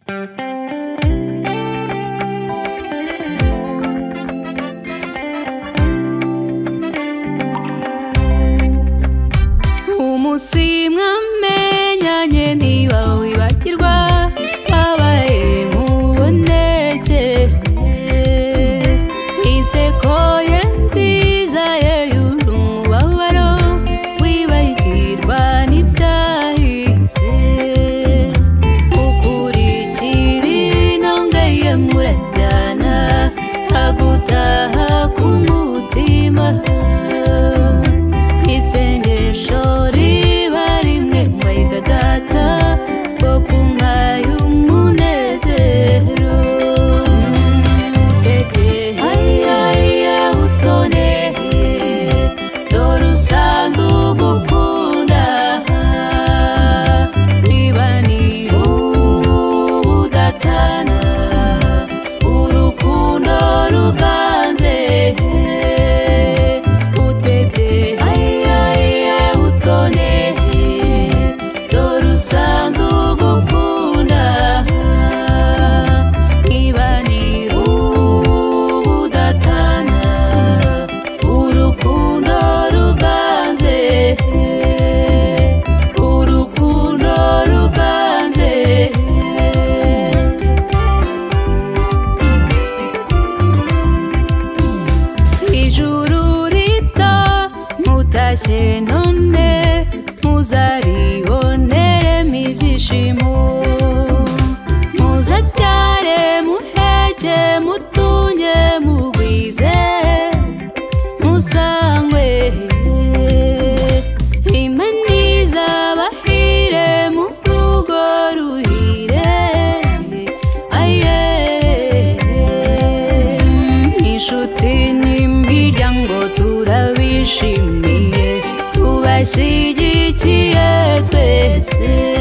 Umusimwa menyanye niba wibagirwa wabaye nk'uboneke inseko ye nziza ye yuje umubabaro wibagirwa n'ibyahise ukurikira intambwe ye murajyana agutaha ku mutima isengesho riba rimwe mbayiga data wo kumpaye umunezero tete ayaya utone dore usanze ugukunda niba ni ubudatana urukundo ruganze utete ayaya utone dore usanze ugukunda niba ni ubudatana urukundo ruganze urukundo ruganze ijuru rito mutashye none muzariboneremo ibyishimo muzabyare muheke mutunge mugwize musangwe imaniza bahire mu rugo ruhire aye inshuti n'imiryango turabishimiye tubashyigikiye twese